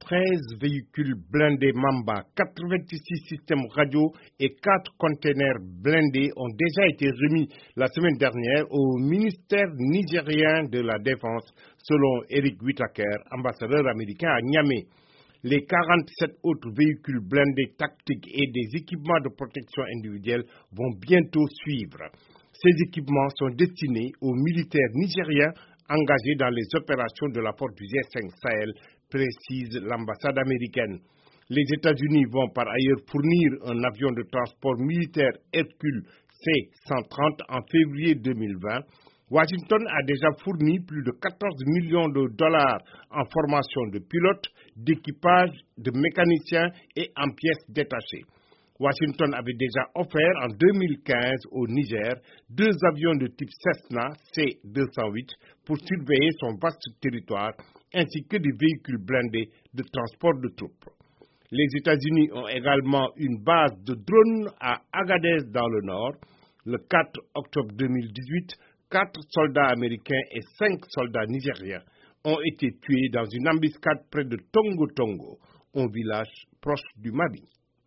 13 véhicules blindés Mamba, 86 systèmes radio et 4 containers blindés ont déjà été remis la semaine dernière au ministère nigérien de la Défense, selon Eric Whitaker, ambassadeur américain à Niamey. Les 47 autres véhicules blindés tactiques et des équipements de protection individuelle vont bientôt suivre. Ces équipements sont destinés aux militaires nigériens engagés dans les opérations de la porte du G5 Sahel, précise l'ambassade américaine. Les États-Unis vont par ailleurs fournir un avion de transport militaire Hercule C-130 en février 2020. Washington a déjà fourni plus de 14 millions de dollars en formation de pilotes, d'équipage, de mécaniciens et en pièces détachées. Washington avait déjà offert en 2015 au Niger 2 avions de type Cessna C-208 pour surveiller son vaste territoire, ainsi que des véhicules blindés de transport de troupes. Les États-Unis ont également une base de drones à Agadez dans le nord. Le 4 octobre 2018, 4 soldats américains et 5 soldats nigériens ont été tués dans une embuscade près de Tongo Tongo, un village proche du Mali.